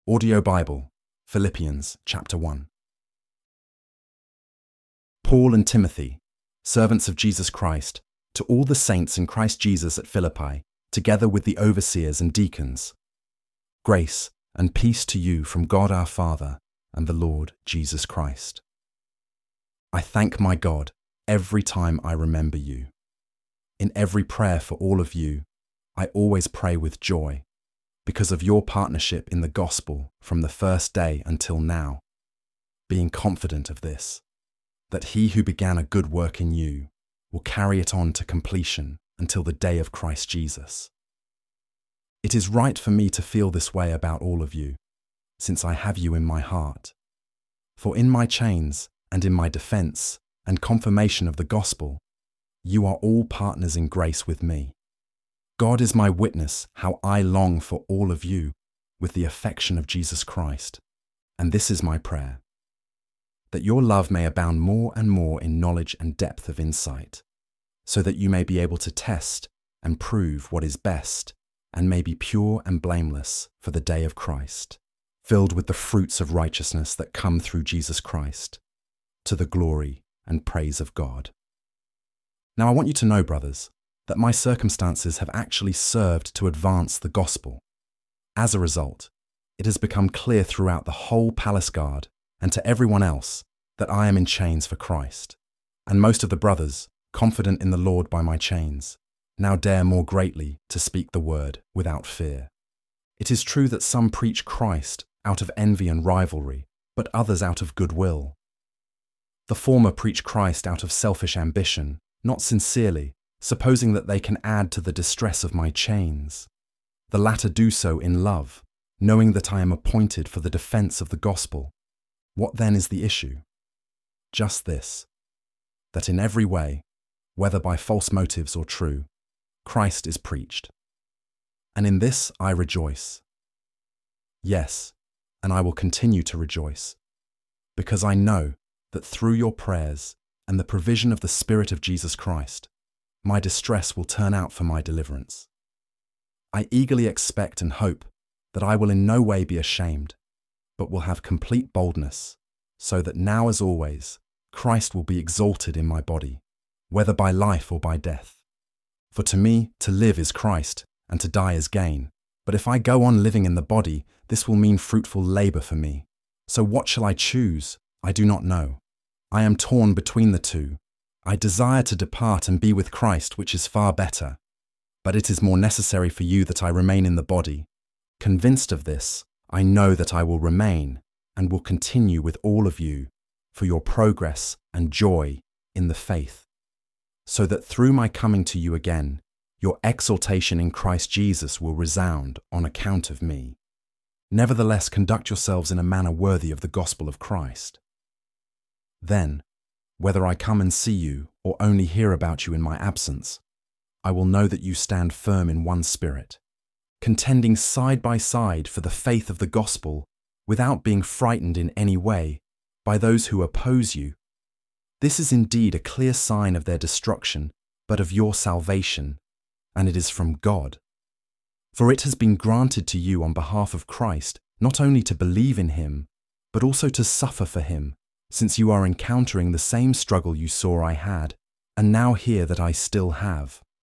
Audio Bible, Philippians chapter 1. Paul and Timothy, servants of Jesus Christ, to all the saints in Christ Jesus at Philippi, together with the overseers and deacons. Grace and peace to you from God our Father and the Lord Jesus Christ. I thank my God every time I remember you. In every prayer for all of you, I always pray with joy, because of your partnership in the gospel from the first day until now, being confident of this, that he who began a good work in you will carry it on to completion until the day of Christ Jesus. It is right for me to feel this way about all of you, since I have you in my heart. For in my chains and in my defense and confirmation of the gospel, you are all partners in grace with me. God is my witness how I long for all of you with the affection of Jesus Christ, and this is my prayer, that your love may abound more and more in knowledge and depth of insight, so that you may be able to test and prove what is best, and may be pure and blameless for the day of Christ, filled with the fruits of righteousness that come through Jesus Christ, to the glory and praise of God. Now I want you to know, brothers, that my circumstances have actually served to advance the gospel. As a result, it has become clear throughout the whole palace guard and to everyone else that I am in chains for Christ. And most of the brothers, confident in the Lord by my chains, now dare more greatly to speak the word without fear. It is true that some preach Christ out of envy and rivalry, but others out of goodwill. The former preach Christ out of selfish ambition, not sincerely, supposing that they can add to the distress of my chains. The latter do so in love, knowing that I am appointed for the defense of the gospel. What then is the issue? Just this, that in every way, whether by false motives or true, Christ is preached. And in this I rejoice. Yes, and I will continue to rejoice, because I know that through your prayers and the provision of the Spirit of Jesus Christ, my distress will turn out for my deliverance. I eagerly expect and hope that I will in no way be ashamed, but will have complete boldness, so that now as always, Christ will be exalted in my body, whether by life or by death. For to me, to live is Christ, and to die is gain. But if I go on living in the body, this will mean fruitful labor for me. So what shall I choose? I do not know. I am torn between the two. I desire to depart and be with Christ, which is far better. But it is more necessary for you that I remain in the body. Convinced of this, I know that I will remain and will continue with all of you for your progress and joy in the faith, so that through my coming to you again, your exaltation in Christ Jesus will resound on account of me. Nevertheless, conduct yourselves in a manner worthy of the gospel of Christ. Then, whether I come and see you or only hear about you in my absence, I will know that you stand firm in one spirit, contending side by side for the faith of the gospel without being frightened in any way by those who oppose you. This is indeed a clear sign of their destruction, but of your salvation, and it is from God. For it has been granted to you on behalf of Christ not only to believe in him, but also to suffer for him, since you are encountering the same struggle you saw I had, and now hear that I still have.